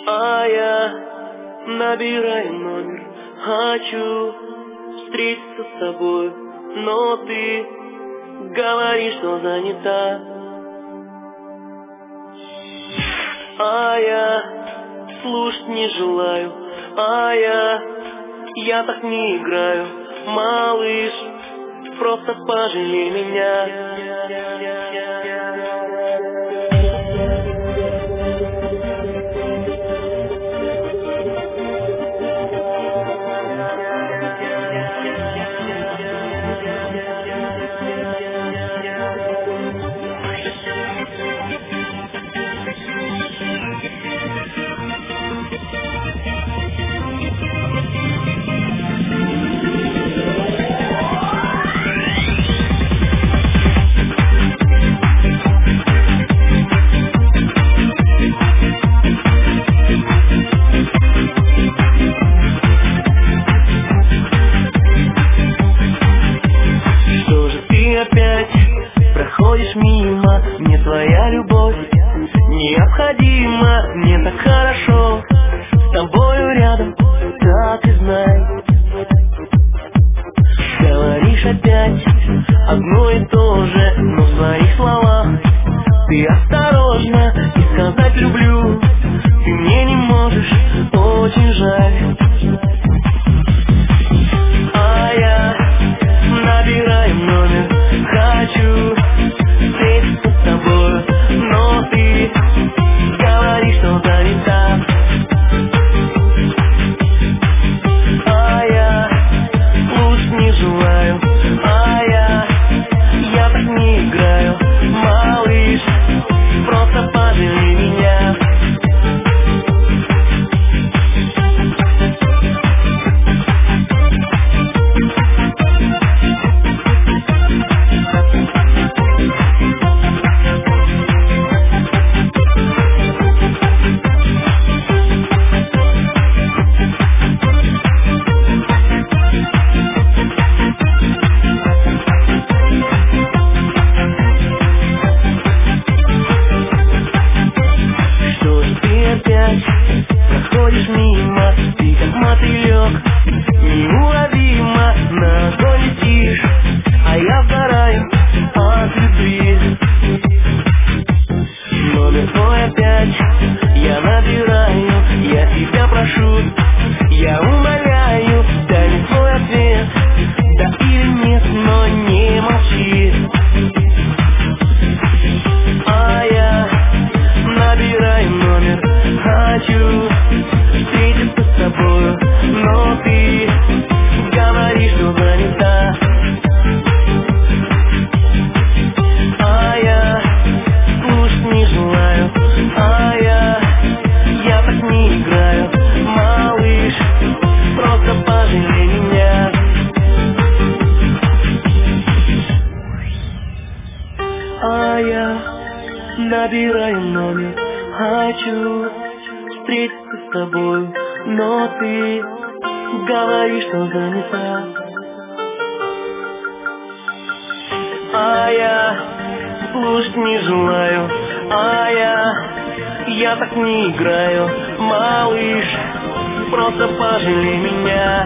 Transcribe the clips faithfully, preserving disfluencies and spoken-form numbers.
А я набираю номер, хочу встретиться с тобой, но ты говоришь, что занята. А я слушать не желаю, а я, я так не играю, малыш, просто пожалей меня. Опять проходишь мимо, мне твоя любовь необходима, мне так хорошо с тобою рядом, так и знай. Говоришь опять одно и то же, но в своих словах ты осторожна, и сказать люблю ты мне не можешь, очень жаль. А я набираю номер, хочу встретиться с тобой, но ты говоришь, что занята. А я слушать не желаю, а я, я так не играю, малыш, просто пожалей меня. Проходишь мимо, ты как мотылек, неуловимо на огонь летишь, а я сгораю от любви. Номер твой опять я набираю, я тебя прошу, я умоляю, дай мне свой ответ, да или нет, но не молчи. А я набираю номер, хочу встретиться с тобою, но ты говоришь, что занята. А я слушать не желаю, а я, я так не играю, малыш, просто пожалей меня. А я набираю номер, хочу встретиться с тобой, но ты говоришь, что занята. А я слушать не желаю, а я, я так не играю, малыш, просто пожалей меня.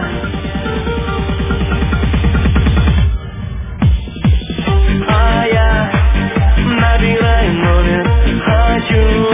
А я набираю номер, хочу